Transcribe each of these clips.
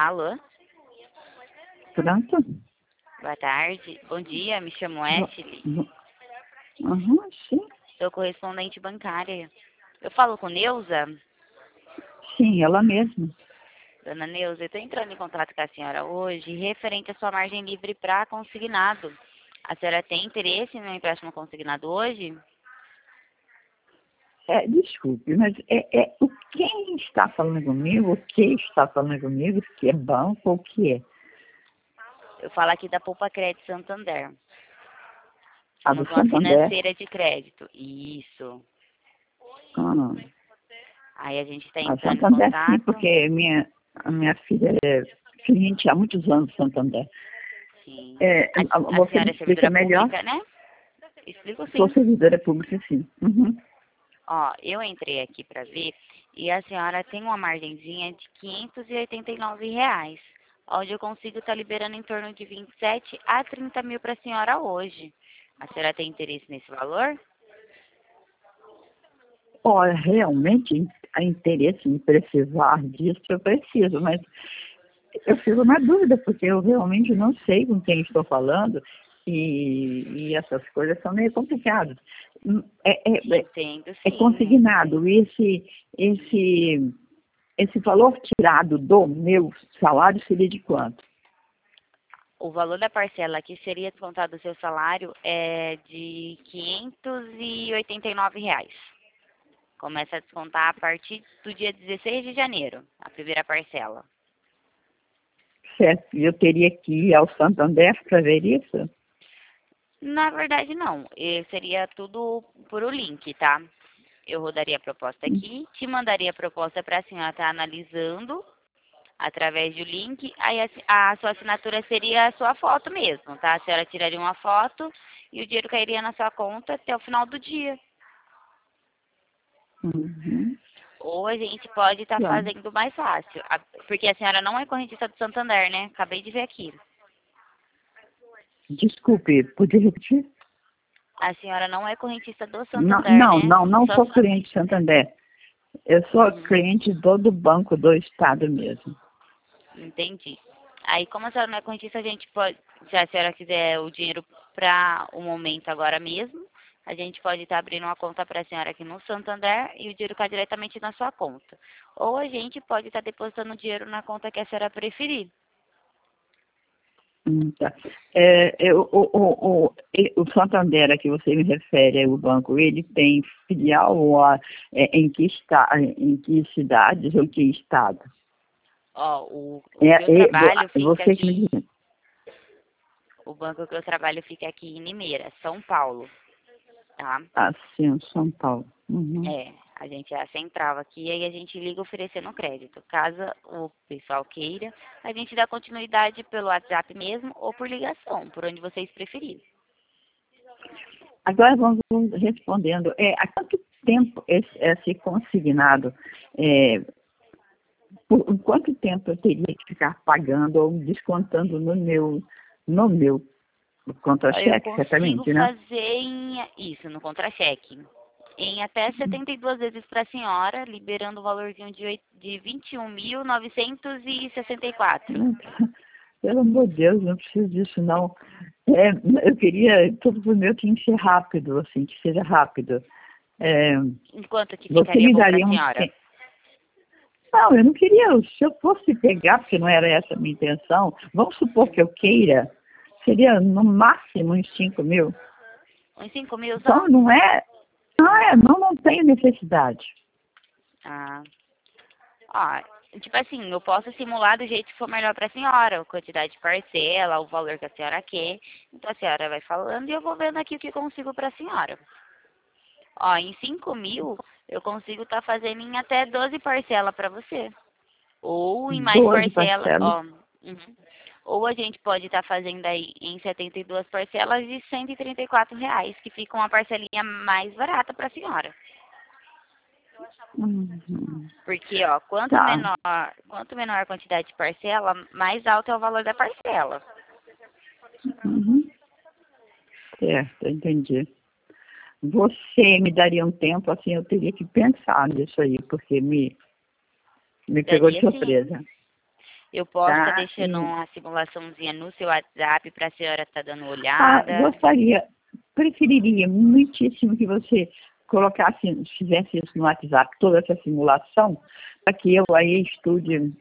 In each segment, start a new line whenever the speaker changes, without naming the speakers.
Alô?
Pronto?
Boa tarde. Bom dia, me chamo Ashley.
Sim.
Sou correspondente bancária. Eu falo com Neuza?
Sim, ela mesma.
Dona Neuza, eu estou entrando em contato com a senhora hoje referente à sua margem livre para consignado. A senhora tem interesse no empréstimo consignado hoje?
Desculpe, mas o quem está falando comigo, o que está falando comigo, que é banco ou o que é?
Eu falo aqui da Poupa Crédito Santander.
A do
Somos uma
Santander?
financeira de crédito. Isso.
Ah,
Aí a gente está
a
entrando em
Santander sim,
contato.
porque a minha filha é cliente há muitos anos do Santander.
Sim. A
Você
senhora
me
é
explica
servidora
melhor?
pública, né? Explico
Sou
sim.
servidora pública, sim. Uhum.
Ó, eu entrei aqui para ver e a senhora tem uma margenzinha de R$ 589, onde eu consigo estar liberando em torno de 27 a 30 mil para a senhora hoje. A senhora tem interesse nesse valor?
Olha, realmente, há interesse em precisar disso, eu preciso, mas eu fico na dúvida, porque eu realmente não sei com quem estou falando e essas coisas são meio complicadas.
Entendo,
É
sim.
consignado esse valor tirado do meu salário seria de quanto?
O valor da parcela que seria descontado do seu salário é de R$ 589. Começa a descontar a partir do dia 16 de janeiro, a primeira parcela.
Certo, e eu teria que ir ao Santander para ver isso?
Na verdade, não. Seria tudo por o link, tá? Eu rodaria a proposta aqui, te mandaria a proposta para a senhora estar analisando através do link. Aí a sua assinatura seria a sua foto mesmo, tá? A senhora tiraria uma foto e o dinheiro cairia na sua conta até o final do dia.
Uhum.
Ou a gente pode estar
Claro.
fazendo mais fácil, porque a senhora não é correntista do Santander, né? Acabei de ver aqui.
Desculpe, podia repetir?
A senhora não é correntista do
Não,
Santander,
não,
né?
não, não
Só
sou cliente Santander. Eu sou
Uhum.
cliente do banco do estado mesmo.
Entendi. Aí, como a senhora não é correntista, a gente pode, se a senhora quiser o dinheiro para o momento agora mesmo, a gente pode estar abrindo uma conta para a senhora aqui no Santander e o dinheiro cai diretamente na sua conta. Ou a gente pode estar depositando o dinheiro na conta que a senhora preferir.
Tá. O Santander a que você me refere, o banco, ele tem filial em que cidades ou que estado?
Ó, o que eu trabalho fica
Você que me
aqui,
diz.
o banco que eu trabalho fica aqui em Limeira, São Paulo, tá?
Sim, São Paulo. Uhum.
É, a gente é a central aqui e aí a gente liga oferecendo crédito. Caso o pessoal queira, a gente dá continuidade pelo WhatsApp mesmo ou por ligação, por onde vocês preferirem.
Agora vamos respondendo. Há quanto tempo esse consignado, por quanto tempo eu teria que ficar pagando ou descontando no meu
Eu
contra-cheque,
consigo
certamente, né?
fazer isso no contra-cheque. Em até 72 vezes para a senhora, liberando o valorzinho de 21.964.
Pelo amor de Deus, não preciso disso, não. Eu queria, tudo pro meu tinha que ser rápido, assim, que seja rápido.
Enquanto que
Você
ficaria
me
bom para a
daria um
senhora?
tempo. Não, eu não queria, se eu fosse pegar, porque não era essa a minha intenção, vamos supor que eu queira, seria no máximo uns 5 mil.
Uns 5 mil
Então
só?
não tenho necessidade.
Ah. Ó, tipo assim, eu posso simular do jeito que for melhor para a senhora, a quantidade de parcela, o valor que a senhora quer. Então a senhora vai falando e eu vou vendo aqui o que eu consigo para a senhora. Ó, em 5 mil eu consigo estar fazendo em até 12 parcelas para você. Ou em mais
12
parcelas,
parcelas.
ó. Uhum. Ou a gente pode estar fazendo aí em 72 parcelas de R$ 134, que fica uma parcelinha mais barata para a senhora.
Uhum.
Porque, ó,
Tá.
quanto menor a quantidade de parcela, mais alto é o valor da parcela.
Uhum. Certo, entendi. Você me daria um tempo, assim, eu teria que pensar nisso aí, porque me pegou de
Daria sim.
surpresa.
Eu posso estar
tá?
deixando uma simulaçãozinha no seu WhatsApp para a senhora estar dando uma
Ah,
olhada.
preferiria muitíssimo que você colocasse, fizesse isso no WhatsApp, toda essa simulação, para que eu aí estude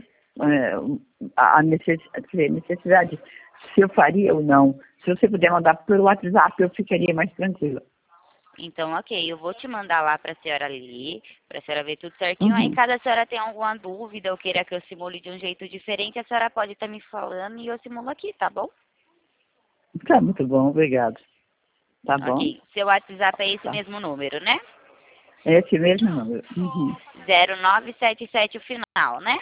a necessidade, se eu faria ou não. Se você puder mandar pelo WhatsApp, eu ficaria mais tranquila.
Então, ok, eu vou te mandar lá para a senhora ler, para a senhora ver tudo certinho. Aí, caso a senhora tenha alguma dúvida ou queira que eu simule de um jeito diferente, a senhora pode estar me falando e eu simulo aqui, tá bom?
Tá muito bom, obrigado. Tá bom?
Ok, seu WhatsApp é esse
Tá.
mesmo número, né?
É esse mesmo número.
0977 o final, né?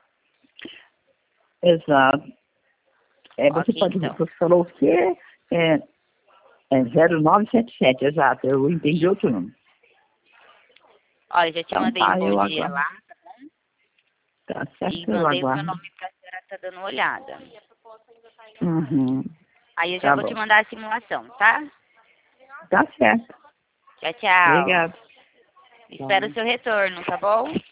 Exato. Você
Ok,
pode,
então.
você falou o quê? É 0977, exato. Eu entendi outro número.
Olha, já te
Então
mandei um
tá,
bom
eu
dia
aguardo.
lá
Tá
e
certo, eu
mandei o meu
aguardo.
nome para a senhora estar dando uma olhada.
Uhum.
Aí eu já
Tá
vou te
bom.
mandar a simulação, tá?
Tá certo.
Tchau, tchau.
Obrigado.
Espero
Tá.
o seu retorno, tá bom?